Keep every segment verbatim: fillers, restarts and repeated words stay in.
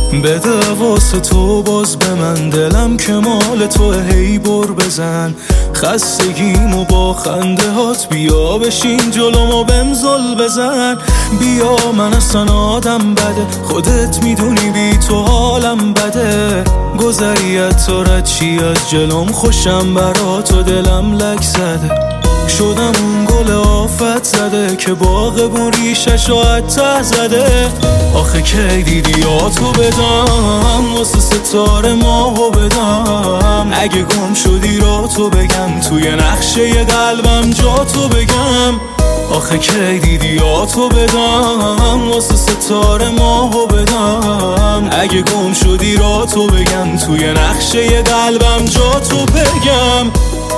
بده واسه تو باز به من، دلم که مال تو، هی بر بزن خستگیمو با خنده هات، بیا بشین جلومو بمزل بزن. بیا من اصلا آدم بده، خودت میدونی بی تو حالم بده. گذریت تو رد چی از جلوم، خوشم برا تو دلم لک زده. شدم اون گل آفت زده که باغبون ریشش رو ته زده. آخه کی دیدی یا تو بدم، واسه ستاره ماهو بدم. اگه گم شدی را تو بگم، توی نقشه قلبم جا تو بگم. آخه کی دیدی یا تو بدم، واسه ستاره ماهو بدم. اگه گم شدی را تو بگم، توی نقشه قلبم جا تو بگم.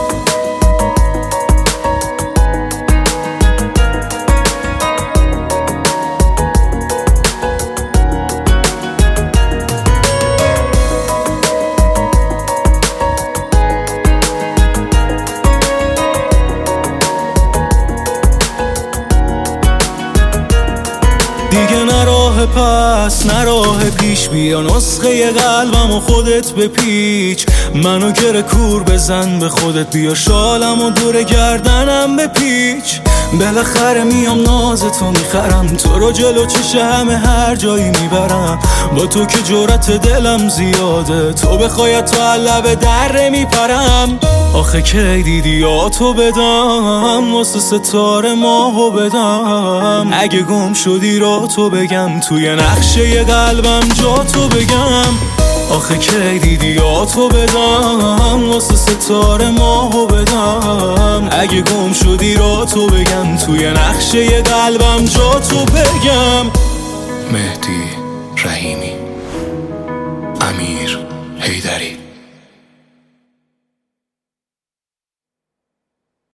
دیگه نه راه پس نه راه پیش، بیا نسخه قلبم و خودت بپیچ. منو گره کور بزن به خودت، بیا شالم و دور گردنم بپیچ. بالاخره میام ناز تو میخرم، تو رو جلو چش همه هر جایی میبرم. با تو که جرأت دلم زیاده، تو بخوای تو لب دره میپرم. آخه کی دیدی یا تو بدم، واسه ستاره ماهو بدم. اگه گم شدی را تو بگم، توی نقشه قلبم جا تو بگم. آخه کی دیدی یا تو بدم، واسه ستاره ماهو بدم. اگه گم شدی را تو بگم، توی نقشه قلبم جا تو بگم. مهدی رحیمی، امیر حیدری.